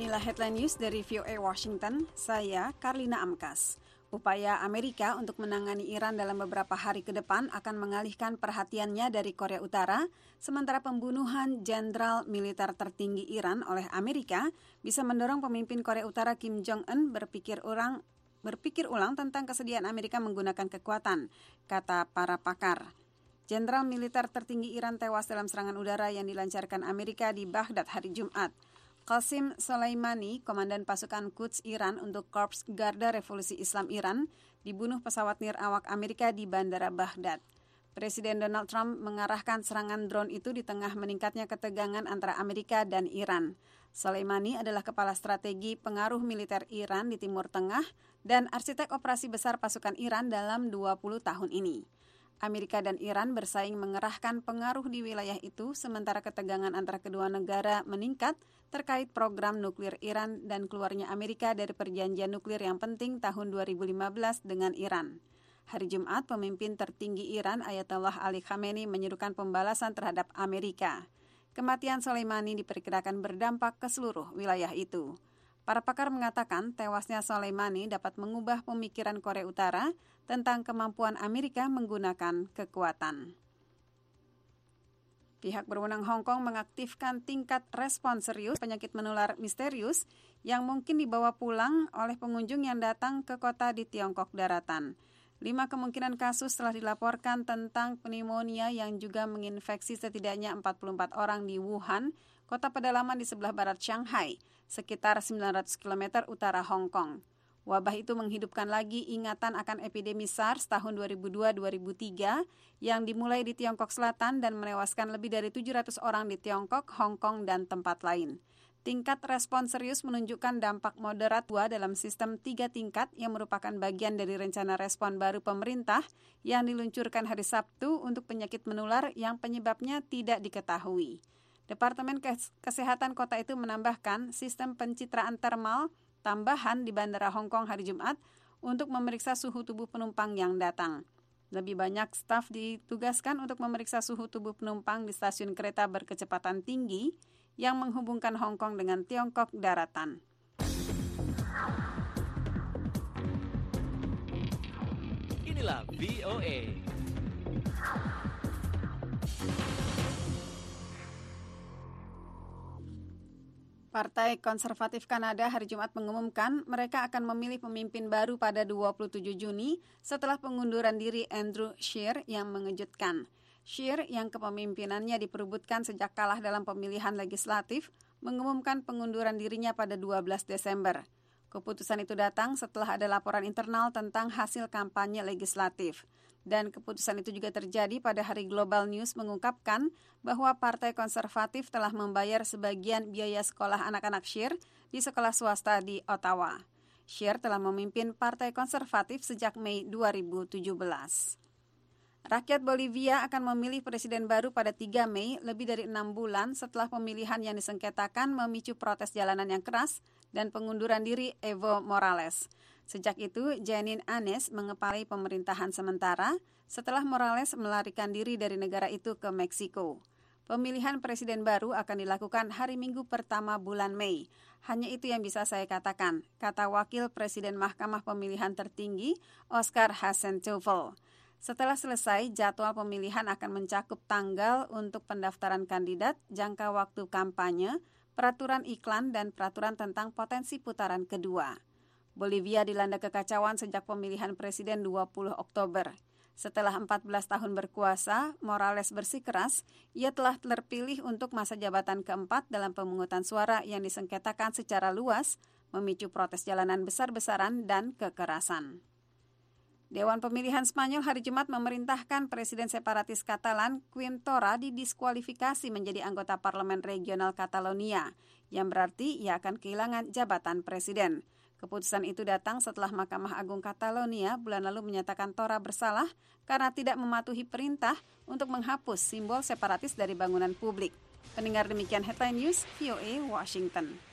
Inilah headline news dari VOA Washington, saya Karlina Amkas. Upaya Amerika untuk menangani Iran dalam beberapa hari ke depan akan mengalihkan perhatiannya dari Korea Utara, sementara pembunuhan jenderal militer tertinggi Iran oleh Amerika bisa mendorong pemimpin Korea Utara Kim Jong-un berpikir ulang tentang kesediaan Amerika menggunakan kekuatan, kata para pakar. Jenderal militer tertinggi Iran tewas dalam serangan udara yang dilancarkan Amerika di Baghdad hari Jumat. Qasim Soleimani, komandan pasukan Quds Iran untuk Korps Garda Revolusi Islam Iran, dibunuh pesawat nirawak Amerika di Bandara Baghdad. Presiden Donald Trump mengarahkan serangan drone itu di tengah meningkatnya ketegangan antara Amerika dan Iran. Soleimani adalah kepala strategi pengaruh militer Iran di Timur Tengah dan arsitek operasi besar pasukan Iran dalam 20 tahun ini. Amerika dan Iran bersaing mengerahkan pengaruh di wilayah itu sementara ketegangan antara kedua negara meningkat terkait program nuklir Iran dan keluarnya Amerika dari perjanjian nuklir yang penting tahun 2015 dengan Iran. Hari Jumat, pemimpin tertinggi Iran Ayatollah Ali Khamenei menyerukan pembalasan terhadap Amerika. Kematian Soleimani diperkirakan berdampak ke seluruh wilayah itu. Para pakar mengatakan tewasnya Soleimani dapat mengubah pemikiran Korea Utara tentang kemampuan Amerika menggunakan kekuatan. Pihak berwenang Hong Kong mengaktifkan tingkat respon serius penyakit menular misterius yang mungkin dibawa pulang oleh pengunjung yang datang ke kota di Tiongkok daratan. 5 kemungkinan kasus telah dilaporkan tentang pneumonia yang juga menginfeksi setidaknya 44 orang di Wuhan, kota pedalaman di sebelah barat Shanghai, sekitar 900 km utara Hong Kong. Wabah itu menghidupkan lagi ingatan akan epidemi SARS tahun 2002-2003 yang dimulai di Tiongkok Selatan dan menewaskan lebih dari 700 orang di Tiongkok, Hong Kong, dan tempat lain. Tingkat respon serius menunjukkan dampak moderat dalam sistem 3 tingkat yang merupakan bagian dari rencana respon baru pemerintah yang diluncurkan hari Sabtu untuk penyakit menular yang penyebabnya tidak diketahui. Departemen Kesehatan kota itu menambahkan sistem pencitraan termal tambahan di Bandara Hong Kong hari Jumat untuk memeriksa suhu tubuh penumpang yang datang. Lebih banyak staf ditugaskan untuk memeriksa suhu tubuh penumpang di stasiun kereta berkecepatan tinggi yang menghubungkan Hong Kong dengan Tiongkok daratan. Inilah VOA. Partai Konservatif Kanada hari Jumat mengumumkan mereka akan memilih pemimpin baru pada 27 Juni setelah pengunduran diri Andrew Scheer yang mengejutkan. Scheer yang kepemimpinannya diperebutkan sejak kalah dalam pemilihan legislatif mengumumkan pengunduran dirinya pada 12 Desember. Keputusan itu datang setelah ada laporan internal tentang hasil kampanye legislatif. Dan keputusan itu juga terjadi pada hari Global News mengungkapkan bahwa Partai Konservatif telah membayar sebagian biaya sekolah anak-anak Scheer di sekolah swasta di Ottawa. Scheer telah memimpin Partai Konservatif sejak Mei 2017. Rakyat Bolivia akan memilih presiden baru pada 3 Mei, lebih dari 6 bulan setelah pemilihan yang disengketakan memicu protes jalanan yang keras dan pengunduran diri Evo Morales. Sejak itu, Janine Áñez mengepalai pemerintahan sementara setelah Morales melarikan diri dari negara itu ke Meksiko. Pemilihan presiden baru akan dilakukan hari Minggu pertama bulan Mei. Hanya itu yang bisa saya katakan, kata Wakil Presiden Mahkamah Pemilihan Tertinggi, Oscar Hasenteufel. Setelah selesai, jadwal pemilihan akan mencakup tanggal untuk pendaftaran kandidat, jangka waktu kampanye, peraturan iklan, dan peraturan tentang potensi putaran kedua. Bolivia dilanda kekacauan sejak pemilihan presiden 20 Oktober. Setelah 14 tahun berkuasa, Morales bersikeras, ia telah terpilih untuk masa jabatan keempat dalam pemungutan suara yang disengketakan secara luas, memicu protes jalanan besar-besaran dan kekerasan. Dewan Pemilihan Spanyol hari Jumat memerintahkan Presiden separatis Katalan, Quim Torra, didiskualifikasi menjadi anggota Parlemen Regional Catalonia, yang berarti ia akan kehilangan jabatan presiden. Keputusan itu datang setelah Mahkamah Agung Catalonia bulan lalu menyatakan Torra bersalah karena tidak mematuhi perintah untuk menghapus simbol separatis dari bangunan publik. Pendengar, demikian headline news VOA Washington.